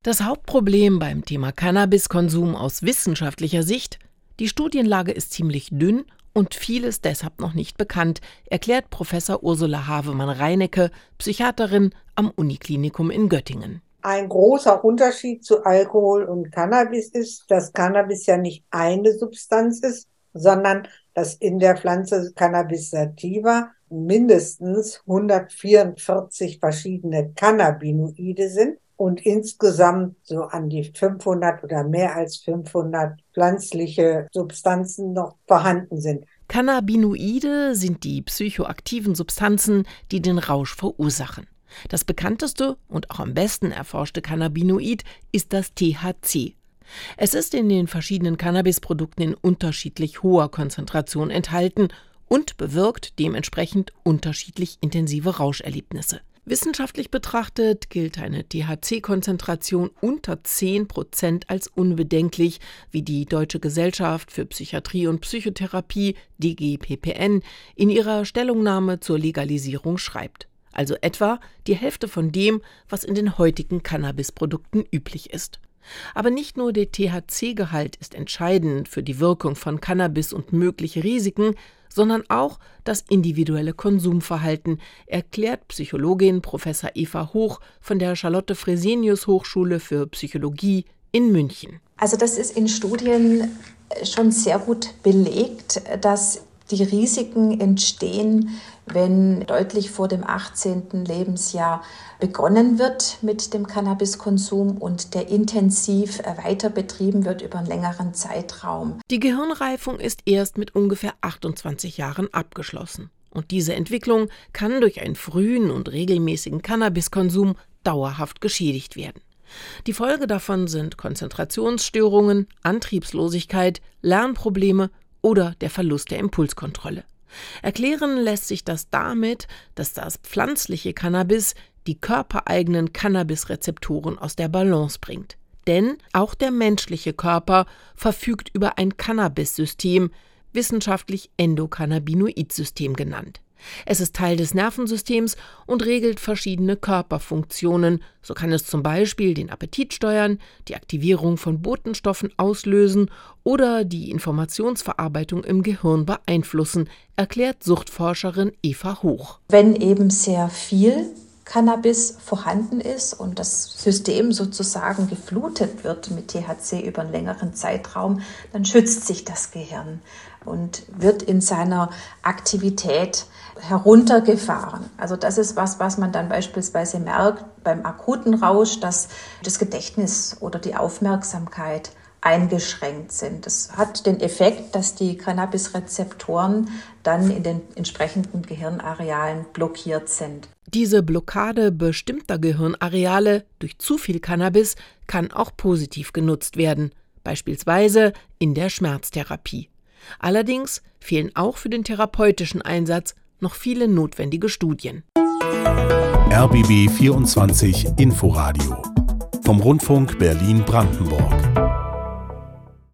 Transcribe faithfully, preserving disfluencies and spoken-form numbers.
Das Hauptproblem beim Thema Cannabiskonsum aus wissenschaftlicher Sicht: die Studienlage ist ziemlich dünn und vieles deshalb noch nicht bekannt, erklärt Professor Ursula Havemann-Reinecke, Psychiaterin am Uniklinikum in Göttingen. Ein großer Unterschied zu Alkohol und Cannabis ist, dass Cannabis ja nicht eine Substanz ist, sondern dass in der Pflanze Cannabis sativa mindestens hundertvierundvierzig verschiedene Cannabinoide sind und insgesamt so an die fünfhundert oder mehr als fünfhundert pflanzliche Substanzen noch vorhanden sind. Cannabinoide sind die psychoaktiven Substanzen, die den Rausch verursachen. Das bekannteste und auch am besten erforschte Cannabinoid ist das T H C. Es ist in den verschiedenen Cannabisprodukten in unterschiedlich hoher Konzentration enthalten und bewirkt dementsprechend unterschiedlich intensive Rauscherlebnisse. Wissenschaftlich betrachtet gilt eine T H C-Konzentration unter zehn Prozent als unbedenklich, wie die Deutsche Gesellschaft für Psychiatrie und Psychotherapie, D G P P N, in ihrer Stellungnahme zur Legalisierung schreibt. Also etwa die Hälfte von dem, was in den heutigen Cannabisprodukten üblich ist. Aber nicht nur der T H C-Gehalt ist entscheidend für die Wirkung von Cannabis und mögliche Risiken, sondern auch das individuelle Konsumverhalten, erklärt Psychologin Professor Eva Hoch von der Charlotte-Fresenius-Hochschule für Psychologie in München. Also das ist in Studien schon sehr gut belegt, dass die Risiken entstehen, wenn deutlich vor dem achtzehnten Lebensjahr begonnen wird mit dem Cannabiskonsum und der intensiv weiter betrieben wird über einen längeren Zeitraum. Die Gehirnreifung ist erst mit ungefähr achtundzwanzig Jahren abgeschlossen. Und diese Entwicklung kann durch einen frühen und regelmäßigen Cannabiskonsum dauerhaft geschädigt werden. Die Folge davon sind Konzentrationsstörungen, Antriebslosigkeit, Lernprobleme oder der Verlust der Impulskontrolle. Erklären lässt sich das damit, dass das pflanzliche Cannabis die körpereigenen Cannabisrezeptoren aus der Balance bringt. Denn auch der menschliche Körper verfügt über ein Cannabis-System, wissenschaftlich Endokannabinoid-System genannt. Es ist Teil des Nervensystems und regelt verschiedene Körperfunktionen. So kann es zum Beispiel den Appetit steuern, die Aktivierung von Botenstoffen auslösen oder die Informationsverarbeitung im Gehirn beeinflussen, erklärt Suchtforscherin Eva Hoch. Wenn eben sehr viel Cannabis vorhanden ist und das System sozusagen geflutet wird mit T H C über einen längeren Zeitraum, dann schützt sich das Gehirn und wird in seiner Aktivität heruntergefahren. Also das ist was, was man dann beispielsweise merkt beim akuten Rausch, dass das Gedächtnis oder die Aufmerksamkeit eingeschränkt sind. Das hat den Effekt, dass die Cannabisrezeptoren dann in den entsprechenden Gehirnarealen blockiert sind. Diese Blockade bestimmter Gehirnareale durch zu viel Cannabis kann auch positiv genutzt werden, beispielsweise in der Schmerztherapie. Allerdings fehlen auch für den therapeutischen Einsatz noch viele notwendige Studien. R B B vierundzwanzig Inforadio vom Rundfunk Berlin-Brandenburg.